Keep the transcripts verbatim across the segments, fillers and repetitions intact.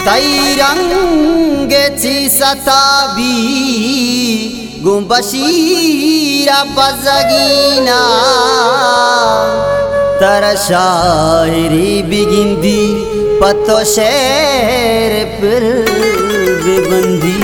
तैरंगेची सताबी गुंबशीरा पजगीना तर शायरी बिगिंदी पतो शेर पर बेबंदी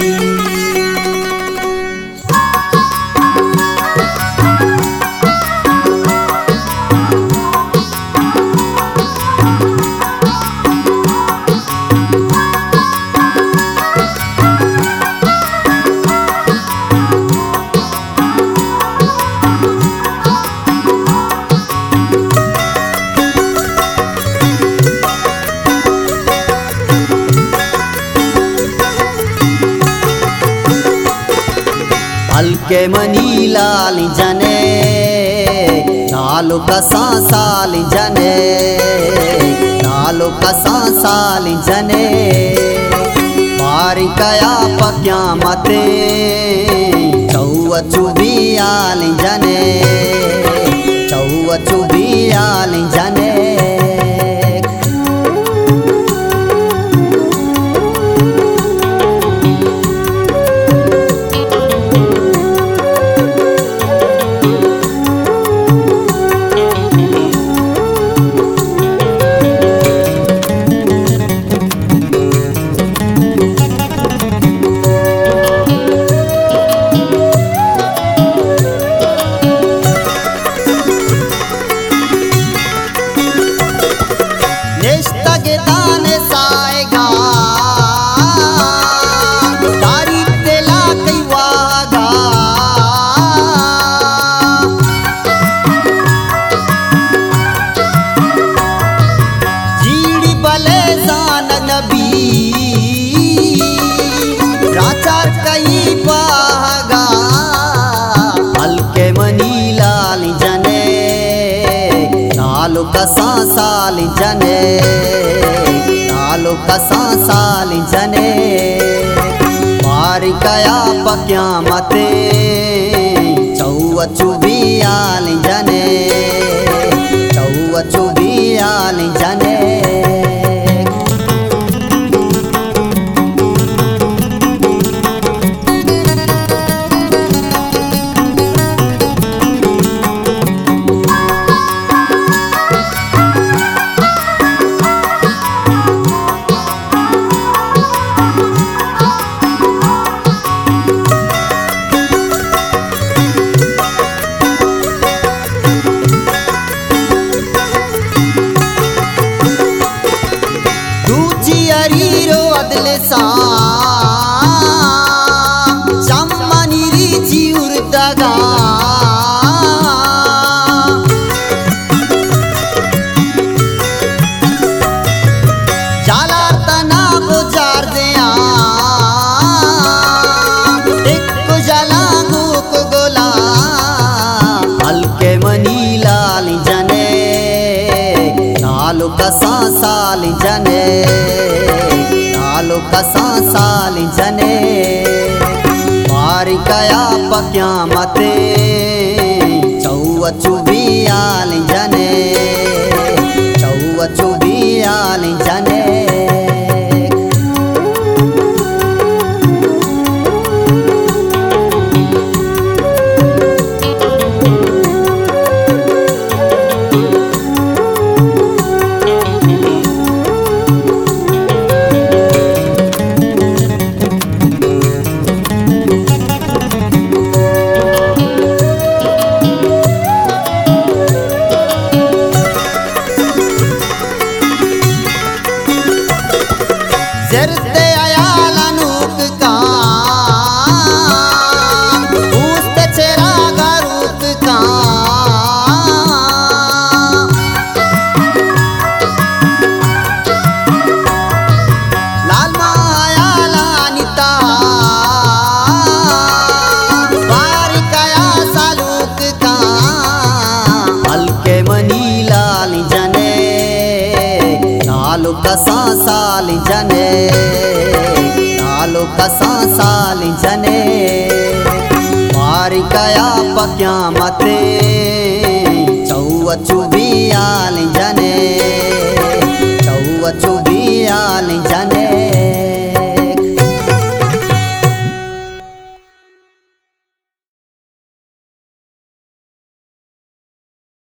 हल्के मनी लाल जने नालो कसा साल जने नालो कसा साल जने बारी कया पक्या मते चौवा चुबियाल जने चौवा चुबियाल जने नालो कसा साल जने नालो कसा साल जने बारी कया पक्या मते चौवा चुबियाल जने चौवा चुबियाल जने सा चम्मनिरी जिउरदगा जाला तना गुजार दिया एक जला गुक गोला हल्के मनी लाल जने नालो कसा साल जने नालो कसा साल जने बारी कया पक्या मते चौवा चुबियाल जने चौवा चुबियाल जने जरते आयाला नूक का उस्त चेरा गारूक का लाल मायाला निता बारी कया सालूक का हल्के मनी लाल जने नालो कसा साल जने नालो कसा साल जने बारी कया पक्या मते चौवा चुबियाल जने चौवा चुबियाल जने।